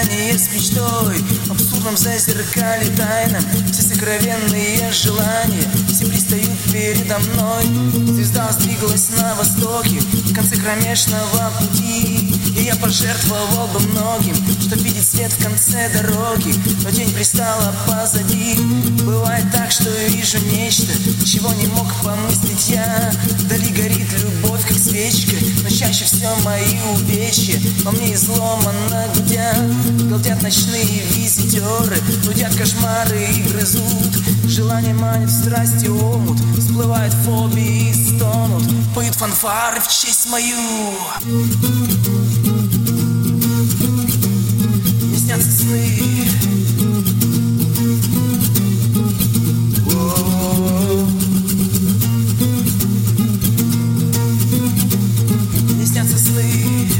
слияние с мечтой, абсурдном зазеркале тайном. Все сокровенные желания, все пристают передо мной. Звезда сдвигалась на востоке, в конце кромешного пути, и я пожертвовал бы многим, чтоб видеть свет в конце дороги. Но день пристала позади. Бывает так, что вижу нечто, чего не мог помыслить я. Вдали горит любовь, как свечка, но чаще все мои увечья во мне изломанно гудят. Галдят ночные визитеры, гудят кошмары и грызут. Желание манит в страсти омут, всплывают фобии и стонут. Поют фанфары в честь мою. Не снятся сны. Не снятся сны.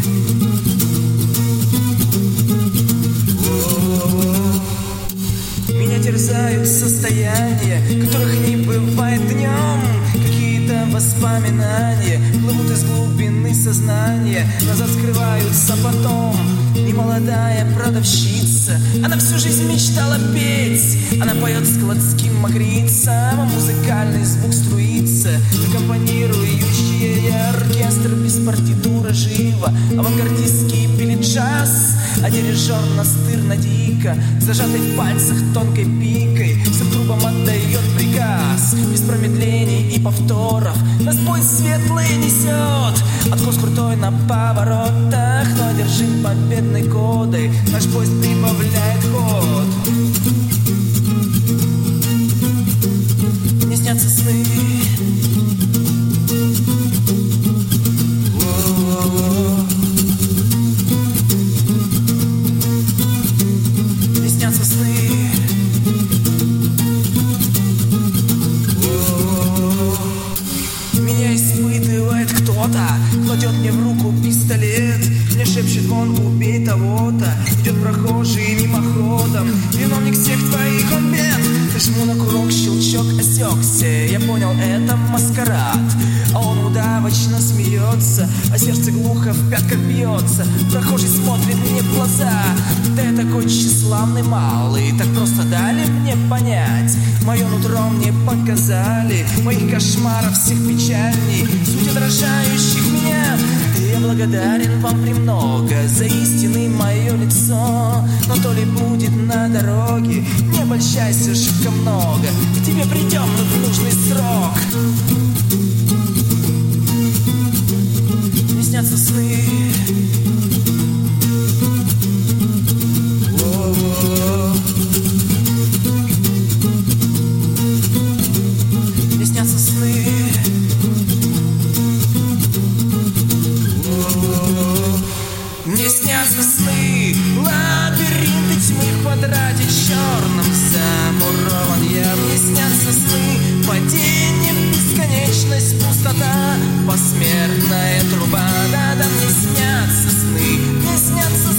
Меня терзают состояния, которых не бывает днем. Какие-то воспоминания плывут из глубины сознания, назад скрываются потом. Немолодая продавщица, она всю жизнь мечтала петь. Она поет складским мокрицам, а музыкальный звук струится. Аккомпанирующий оркестр без партитуры живо. Авангардистский пилит джаз, а дирижер настырно дико, зажатый в пальцах тонкой пикой, всем трубам отдает приказ. Без промедлений и повторов нас бой светлый несет. Откос крутой на поворотах, но одержим победной кодой наш поезд прибавляет ход. Не снятся сны. Не снятся сны. Меня испытывает кто-то, кладет мне в руку пистолет. Мне шепчет: вон, убей того-то. Идет прохожий мимоходом, виновник всех твоих он бед. Жму на курок, щелчок, осекся. Я понял, это маскарад. А он удавочно смеется, а сердце глухо в пятках бьется. Прохожий смотрит мне в глаза: да я такой тщеславный малый. Так просто дали мне понять, мое нутро мне показали. Моих кошмаров всех печальней, суть отражающих меня. Я благодарен вам премного за истины мое лицо. Но то ли будет на дороге, не обольщайся, шибко много. К тебе придем мы в нужный срок. Не снятся сны. Не снятся сны. Не снятся сны. Лабиринты тьмы в квадрате черном замурован я. Мне снятся сны. Падение в бесконечность, пустота, посмертная труба. Да-да, мне снятся сны. Мне снятся